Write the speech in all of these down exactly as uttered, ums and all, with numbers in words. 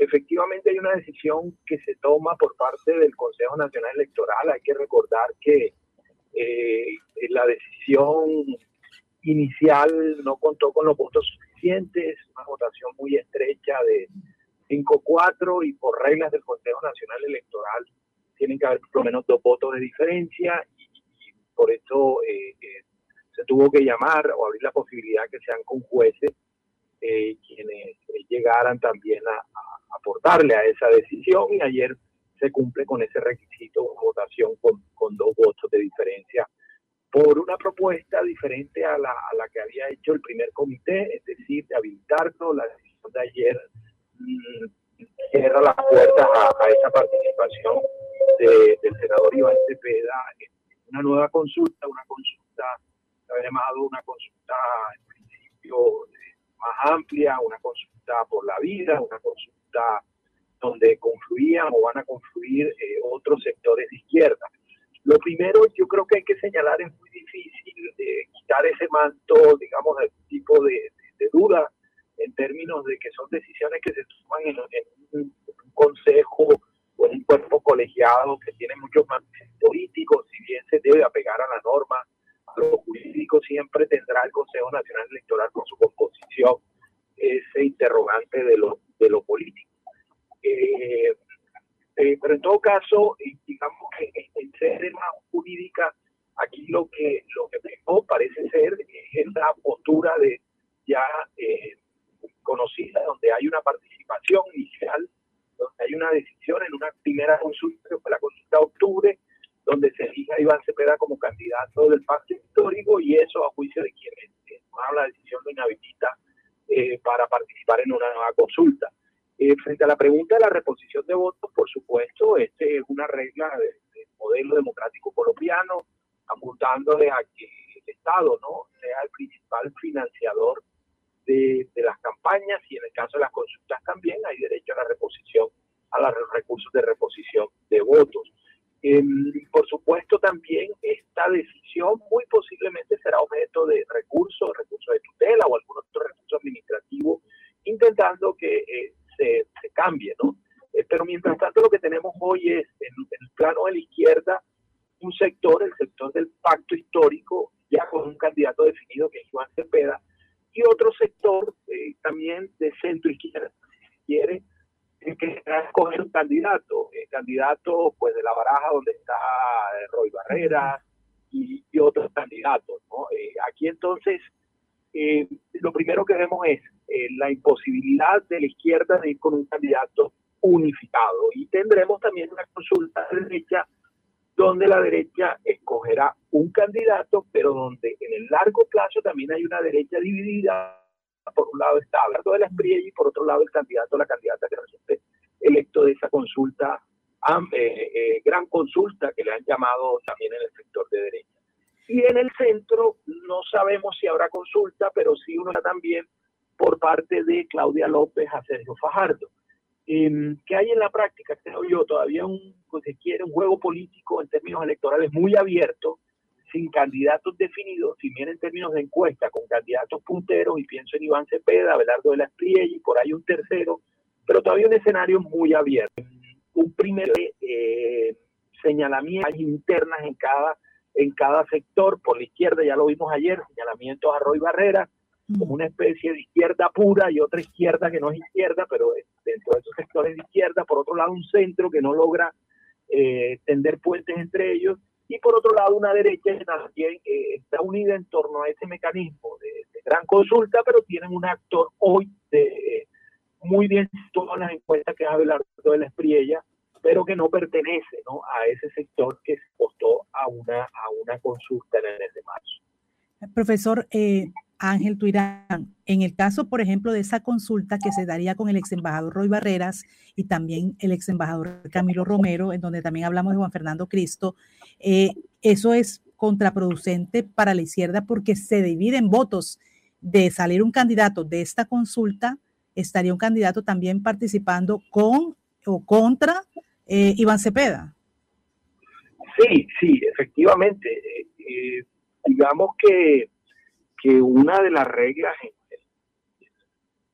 efectivamente hay una decisión que se toma por parte del Consejo Nacional Electoral. Hay que recordar que eh, la decisión inicial no contó con los votos suficientes, una votación muy estrecha de cinco cuatro, y por reglas del Consejo Nacional Electoral tienen que haber por lo menos dos votos de diferencia, y, y por eso eh, eh, se tuvo que llamar o abrir la posibilidad que sean con jueces eh, quienes eh, llegaran también a, a aportarle a esa decisión, y ayer se cumple con ese requisito de votación con, con dos votos de diferencia por una propuesta diferente a la, a la que había hecho el primer comité, es decir, de habilitarlo. La decisión de ayer mmm, cierra las puertas a, a esa participación de, del senador Iván Cepeda en una nueva consulta, una consulta, se había llamado una consulta en principio más amplia, una consulta por la vida, una consulta donde confluían o van a confluir eh, otros sectores de izquierda. Lo primero, yo creo que hay que señalar, es muy difícil eh, quitar ese manto, digamos, de tipo de, de, de duda en términos de que son decisiones que se toman en, en un, un consejo o en un cuerpo colegiado que tiene muchos matices políticos. Si bien se debe apegar a la norma, a lo jurídico, siempre tendrá el Consejo Nacional Electoral con su composición ese interrogante de lo, de lo político. Eh, Eh, pero en todo caso, eh, digamos que en tema jurídica, aquí lo que lo que primó parece ser es la postura de ya eh, conocida, donde hay una participación inicial, donde hay una decisión en una primera consulta, que fue la consulta de octubre, donde se fija a Iván Cepeda como candidato del pacto histórico, y eso, a juicio de quienes eh, tomaron la decisión, lo inhabilita eh, para participar en una nueva consulta. Eh, frente a la pregunta de la reposición de votos, por supuesto, este es una regla del de modelo democrático colombiano, apuntándole a que el Estado no sea el principal financiador de, de las campañas, y en el caso de las consultas también hay derecho a la reposición, a los recursos de reposición de votos. Eh, por supuesto, también esta decisión muy posiblemente será objeto de recursos, recursos de tutela o algún otro recurso administrativo, intentando que eh, Se, se cambie, ¿no? Eh, pero mientras tanto lo que tenemos hoy es, en, en el plano de la izquierda, un sector, el sector del pacto histórico, ya con un candidato definido que es Iván Cepeda, y otro sector eh, también de centro izquierda, si quiere, eh, que va a escoger un candidato, eh, candidato pues de la baraja donde está eh, Roy Barreras y, y otros candidatos, ¿no? Eh, aquí entonces Eh, lo primero que vemos es eh, la imposibilidad de la izquierda de ir con un candidato unificado, y tendremos también una consulta de derecha donde la derecha escogerá un candidato, pero donde en el largo plazo también hay una derecha dividida. Por un lado está Abelardo de la Espriella y por otro lado el candidato o la candidata que resulte electo de esa consulta, eh, eh, gran consulta que le han llamado también en el sector de derecha. Y en el centro no sabemos si habrá consulta, pero sí una también por parte de Claudia López a Sergio Fajardo. Eh, ¿Qué hay en la práctica? Creo yo todavía un, pues, se quiere un juego político en términos electorales muy abierto, sin candidatos definidos, si bien en términos de encuesta, con candidatos punteros, y pienso en Iván Cepeda, Abelardo de la Espriella y por ahí un tercero, pero todavía un escenario muy abierto. Un primer eh, señalamiento internas en cada en cada sector. Por la izquierda, ya lo vimos ayer, señalamientos a Roy Barreras como una especie de izquierda pura, y otra izquierda que no es izquierda, pero dentro de esos sectores de izquierda. Por otro lado, un centro que no logra eh, tender puentes entre ellos, y por otro lado una derecha que también eh, está unida en torno a ese mecanismo de, de gran consulta, pero tienen un actor hoy de, eh, muy bien situado en las encuestas, que es Abelardo de la Espriella, pero que no pertenece, ¿no?, a ese sector que se apostó a una, a una consulta en el mes de marzo. Profesor eh, Ángel Tuirán, en el caso, por ejemplo, de esa consulta que se daría con el ex embajador Roy Barreras y también el ex embajador Camilo Romero, en donde también hablamos de Juan Fernando Cristo, eh, eso es contraproducente para la izquierda porque se dividen votos. De salir un candidato de esta consulta, estaría un candidato también participando con o contra Eh, Iván Cepeda. Sí, sí, efectivamente. Eh, eh, digamos que, que una de las reglas en,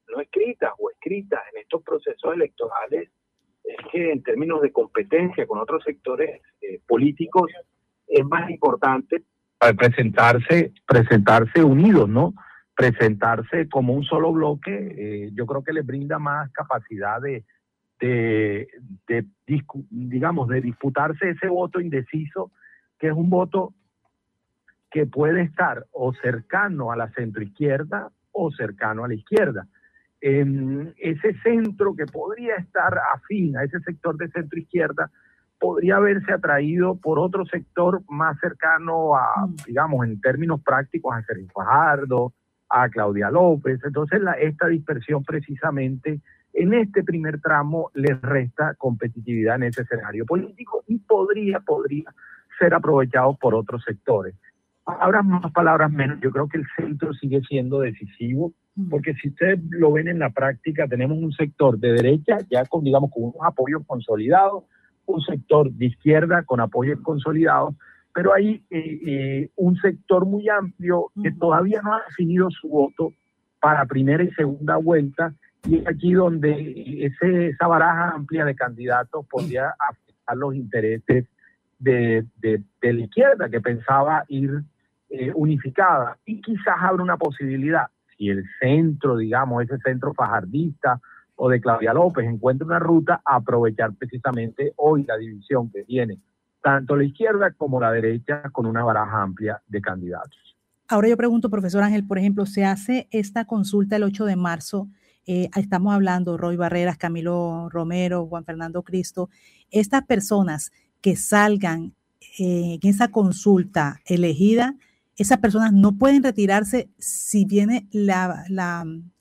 no escritas o escritas en estos procesos electorales es que en términos de competencia con otros sectores eh, políticos es más importante presentarse, presentarse unidos, ¿no? Presentarse como un solo bloque. Eh, yo creo que les brinda más capacidad de, de, de, digamos, de disputarse ese voto indeciso, que es un voto que puede estar o cercano a la centroizquierda o cercano a la izquierda. Eh, ese centro que podría estar afín a ese sector de centroizquierda podría verse atraído por otro sector más cercano a, digamos, en términos prácticos, a Sergio Fajardo, a Claudia López. Entonces, la, esta dispersión precisamente en este primer tramo les resta competitividad en ese escenario político y podría, podría ser aprovechado por otros sectores. Palabras más, palabras menos, yo creo que el centro sigue siendo decisivo, porque si ustedes lo ven en la práctica, tenemos un sector de derecha ya con, digamos, con unos apoyos consolidados, un sector de izquierda con apoyos consolidados, pero hay eh, eh, un sector muy amplio que todavía no ha definido su voto para primera y segunda vuelta, y es aquí donde ese, esa baraja amplia de candidatos podría afectar los intereses de, de, de la izquierda, que pensaba ir eh, unificada, y quizás habrá una posibilidad, si el centro, digamos, ese centro fajardista o de Claudia López encuentra una ruta, a aprovechar precisamente hoy la división que tiene tanto la izquierda como la derecha con una baraja amplia de candidatos. Ahora yo pregunto, profesor Ángel, por ejemplo, se hace esta consulta el ocho de marzo, eh, estamos hablando Roy Barreras, Camilo Romero, Juan Fernando Cristo, estas personas que salgan eh, en esa consulta elegida, esas personas no pueden retirarse si viene la, la,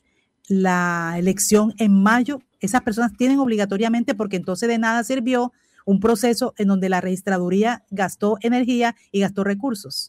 la elección en mayo. Esas personas tienen obligatoriamente, porque entonces de nada sirvió un proceso en donde la registraduría gastó energía y gastó recursos.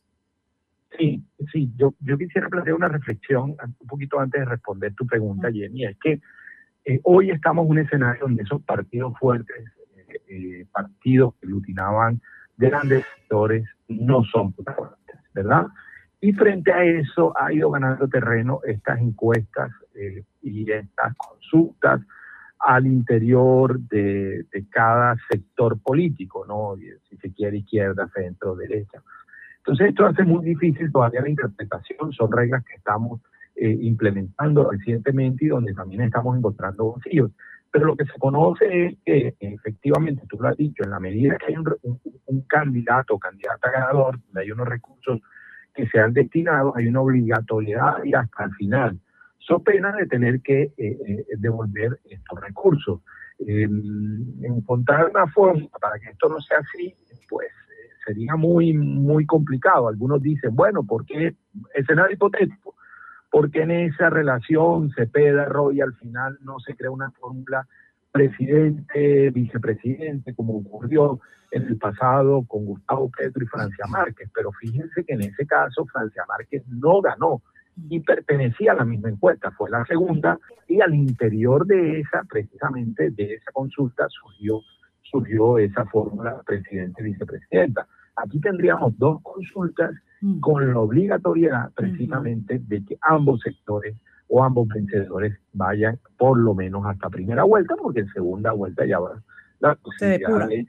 Sí, sí, yo, yo quisiera plantear una reflexión un poquito antes de responder tu pregunta, Jenny. Es que eh, hoy estamos en un escenario donde esos partidos fuertes, eh, eh, partidos que aglutinaban grandes sectores, no son protagonistas, ¿verdad? Y frente a eso ha ido ganando terreno estas encuestas eh, y estas consultas al interior de, de cada sector político, ¿no? Si se quiere, izquierda, centro, derecha. Entonces esto hace muy difícil todavía la interpretación, son reglas que estamos eh, implementando recientemente y donde también estamos encontrando vacíos. Pero lo que se conoce es que efectivamente, tú lo has dicho, en la medida que hay un, un, un candidato o candidata ganador, donde hay unos recursos que sean destinados, hay una obligatoriedad y hasta el final, so pena de tener que eh, eh, devolver estos recursos. Eh, encontrar una forma para que esto no sea así, pues eh, sería muy, muy complicado. Algunos dicen, bueno, ¿por qué? Escenario hipotético, porque en esa relación Cepeda-Roy al final no se crea una fórmula presidente, vicepresidente, como ocurrió en el pasado con Gustavo Petro y Francia Márquez? Pero fíjense que en ese caso Francia Márquez no ganó y pertenecía a la misma encuesta, fue la segunda, y al interior de esa, precisamente de esa consulta, surgió, surgió esa fórmula presidente-vicepresidenta. Aquí tendríamos dos consultas con la obligatoriedad precisamente de que ambos sectores o ambos vencedores vayan por lo menos hasta primera vuelta, porque en segunda vuelta ya va la posibilidad de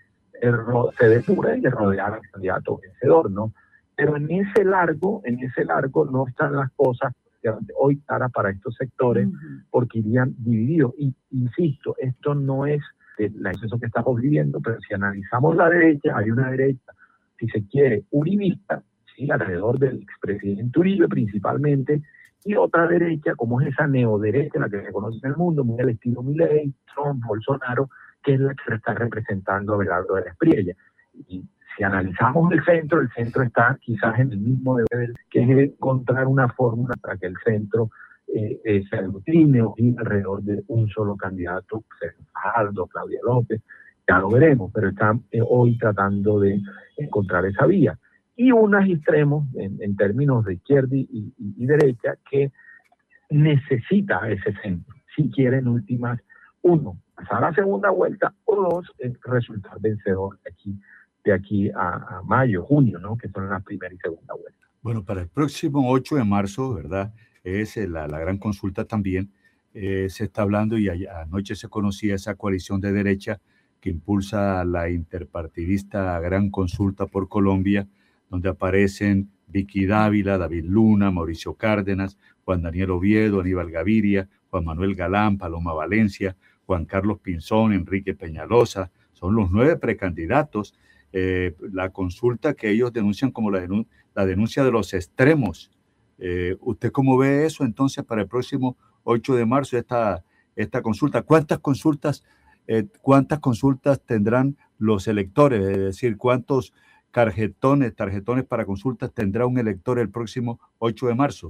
se depura y de rodear al candidato vencedor, ¿no? Pero en ese largo, en ese largo no están las cosas hoy caras para estos sectores, uh-huh. porque irían divididos. Y insisto, esto no es la eso que estamos viviendo, pero si analizamos la derecha, hay una derecha, si se quiere, uribista, ¿sí? Alrededor del expresidente Uribe principalmente, y otra derecha, como es esa neoderecha, la que se conoce en el mundo, muy al estilo Milei, Trump, Bolsonaro, que es la que se está representando a Abelardo de la Espriella. Y si analizamos el centro, el centro está quizás en el mismo deber, que es encontrar una fórmula para que el centro eh, eh, se aglutine o gire alrededor de un solo candidato, Fajardo, Claudia López, ya lo veremos, pero están eh, hoy tratando de encontrar esa vía. Y unos extremos en, en términos de izquierda y, y, y derecha que necesita ese centro, si quieren últimas, uno, pasar a la segunda vuelta, o dos, resultar vencedor de aquí, de aquí a, a mayo, junio, ¿no? Que son las primera y segunda vuelta. Bueno, para el próximo ocho de marzo, ¿verdad? Es la, la gran consulta también. eh, se está hablando, y a, anoche se conocía esa coalición de derecha que impulsa la interpartidista Gran Consulta por Colombia, donde aparecen Vicky Dávila, David Luna, Mauricio Cárdenas, Juan Daniel Oviedo, Aníbal Gaviria, Juan Manuel Galán, Paloma Valencia, Juan Carlos Pinzón, Enrique Peñalosa. Son los nueve precandidatos. Eh, la consulta que ellos denuncian como la, denun la denuncia de los extremos. Eh, ¿Usted cómo ve eso entonces para el próximo ocho de marzo, esta, esta consulta? ¿Cuántas consultas, eh, cuántas consultas tendrán los electores? Es decir, ¿cuántos tarjetones, tarjetones para consultas tendrá un elector el próximo ocho de marzo?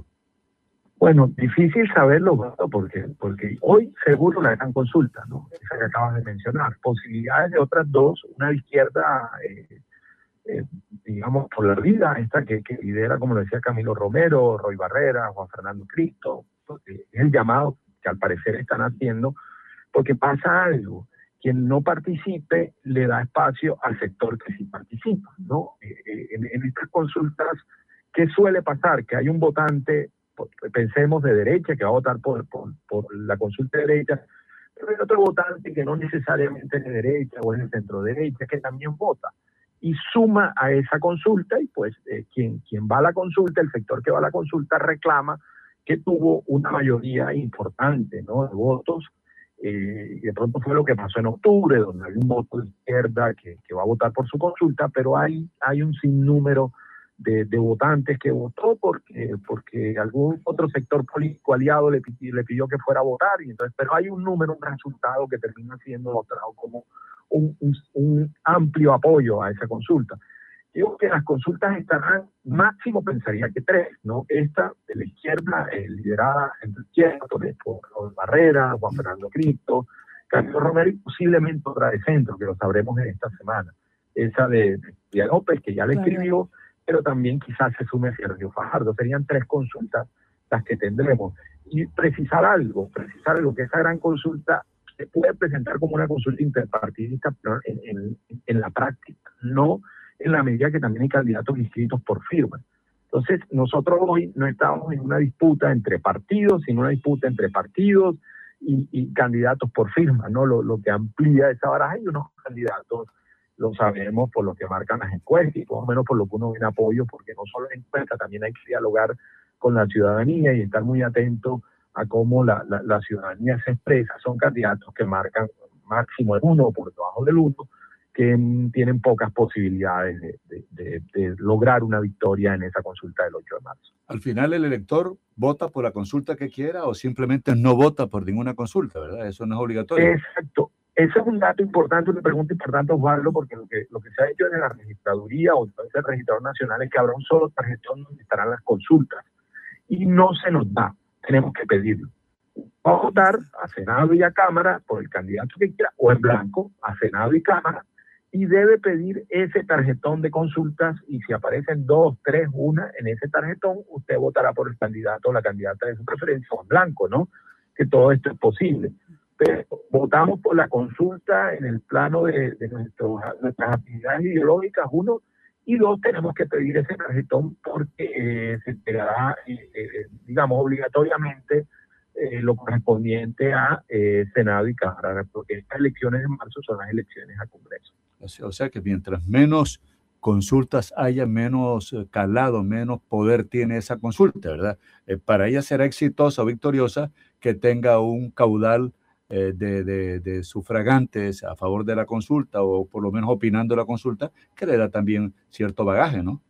Bueno, difícil saberlo, porque, porque hoy seguro la gran consulta, ¿no? Esa que acabas de mencionar. Posibilidades de otras dos, una de izquierda, eh, eh, digamos, por la vida, esta que, que lidera, como lo decía Camilo Romero, Roy Barreras, Juan Fernando Cristo, es el llamado que al parecer están haciendo, porque pasa algo. Quien no participe le da espacio al sector que sí participa, ¿no? Eh, en, en estas consultas, ¿qué suele pasar? Que hay un votante, pensemos de derecha, que va a votar por, por, por la consulta de derecha, pero hay otro votante que no necesariamente es de derecha o es de centro derecha, que también vota y suma a esa consulta, y pues eh, quien, quien va a la consulta, el sector que va a la consulta reclama que tuvo una mayoría importante, ¿no?, de votos, eh, y de pronto fue lo que pasó en octubre, donde hay un voto de izquierda que, que va a votar por su consulta, pero hay, hay un sinnúmero De, de votantes que votó porque, porque algún otro sector político aliado le pidió, le pidió que fuera a votar, y entonces, pero hay un número, un resultado que termina siendo mostrado como un, un, un amplio apoyo a esa consulta. Digo que las consultas estarán, máximo pensaría que tres, ¿no? Esta de la izquierda, eh, liderada en la izquierda por, por Barrera, Juan Fernando Cristo, Camilo Romero, y posiblemente otra de centro, que lo sabremos en esta semana. Esa de, de López, que ya le escribió, pero también quizás se sume Sergio Fajardo. Serían tres consultas las que tendremos. Y precisar algo, precisar algo, que esa gran consulta se puede presentar como una consulta interpartidista, pero en, en, en la práctica, no en la medida que también hay candidatos inscritos por firma. Entonces, nosotros hoy no estamos en una disputa entre partidos, sino una disputa entre partidos y, y candidatos por firma, ¿no? Lo, lo que amplía esa baraja, y unos candidatos lo sabemos por lo que marcan las encuestas y por lo menos por lo que uno viene apoyo, porque no solo en encuestas, también hay que dialogar con la ciudadanía y estar muy atento a cómo la, la, la ciudadanía se expresa. Son candidatos que marcan máximo el uno o por debajo del uno, que m, tienen pocas posibilidades de, de, de, de lograr una victoria en esa consulta del ocho de marzo. Al final, el elector vota por la consulta que quiera o simplemente no vota por ninguna consulta, ¿verdad? Eso no es obligatorio. Exacto. Ese es un dato importante, una pregunta importante, Osvaldo, porque lo que, lo que se ha hecho en la registraduría o en el registrador nacional es que habrá un solo tarjetón donde estarán las consultas, y no se nos da, tenemos que pedirlo. Va a votar a Senado y a Cámara por el candidato que quiera, o en blanco, a Senado y Cámara, y debe pedir ese tarjetón de consultas, y si aparecen dos, tres, una en ese tarjetón, usted votará por el candidato o la candidata de su preferencia, o en blanco, ¿no? Que todo esto es posible. Pero votamos por la consulta en el plano de, de nuestros, nuestras actividades ideológicas, uno, y dos, tenemos que pedir ese tarjetón porque eh, se entregará, eh, eh, digamos, obligatoriamente eh, lo correspondiente a eh, Senado y Cámara, porque estas elecciones de marzo son las elecciones a Congreso. O sea que mientras menos consultas haya, menos calado, menos poder tiene esa consulta, ¿verdad? Eh, para ella será exitosa o victoriosa que tenga un caudal Eh, de, de, de sufragantes a favor de la consulta, o por lo menos opinando la consulta, que le da también cierto bagaje, ¿no?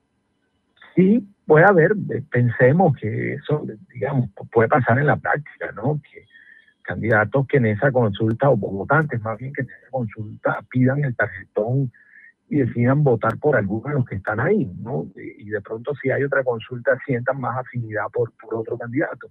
Sí, puede haber, pensemos que eso, digamos, puede pasar en la práctica, ¿no? Que candidatos que en esa consulta, o votantes más bien, que en esa consulta pidan el tarjetón y decidan votar por alguno de los que están ahí, ¿no? Y de pronto, si hay otra consulta, sientan más afinidad por, por otro candidato.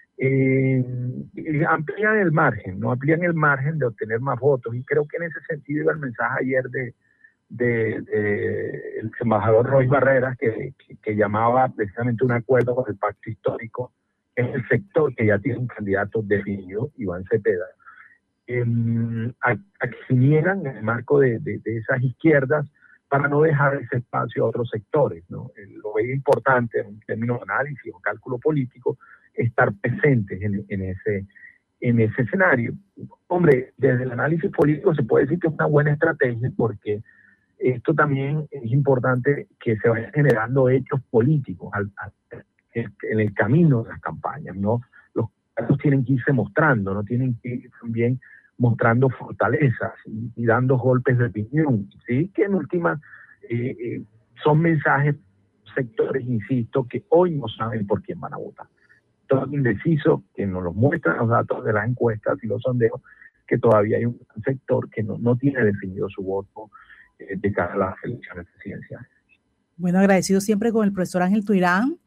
Eh, amplían el margen, no amplían el margen de obtener más votos, y creo que en ese sentido iba el mensaje ayer de, de, de el embajador Roy Barreras, que, que, que llamaba precisamente un acuerdo con el pacto histórico en el sector que ya tiene un candidato definido, Iván Cepeda, eh, a, a que se unieran en el marco de, de, de esas izquierdas para no dejar ese espacio a otros sectores, ¿no? Eh, lo veía importante en términos de análisis o cálculo político, estar presentes en, en, ese, en ese escenario. Hombre, desde el análisis político se puede decir que es una buena estrategia, porque esto también es importante que se vayan generando hechos políticos al, al, en el camino de las campañas, ¿no? Los candidatos tienen que irse mostrando, no tienen que ir también mostrando fortalezas y, y dando golpes de opinión, ¿sí? Que en última eh, eh, son mensajes, sectores, insisto, que hoy no saben por quién van a votar. Todo indeciso, que nos lo muestran los datos de las encuestas y los sondeos, que todavía hay un sector que no, no tiene definido su voto eh, de cara a las elecciones presidenciales. Bueno, agradecido siempre con el profesor Ángel Tuirán